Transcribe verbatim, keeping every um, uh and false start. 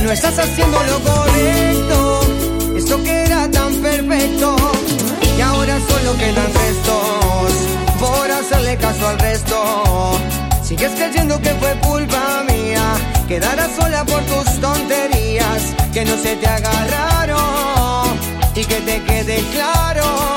No estás haciendo lo correcto, esto que era tan perfecto. Y ahora solo quedan restos por hacerle caso al resto. Sigues creyendo que fue culpa mía, quedarás sola por tus tonterías. Que no se te haga raro y que te quede claro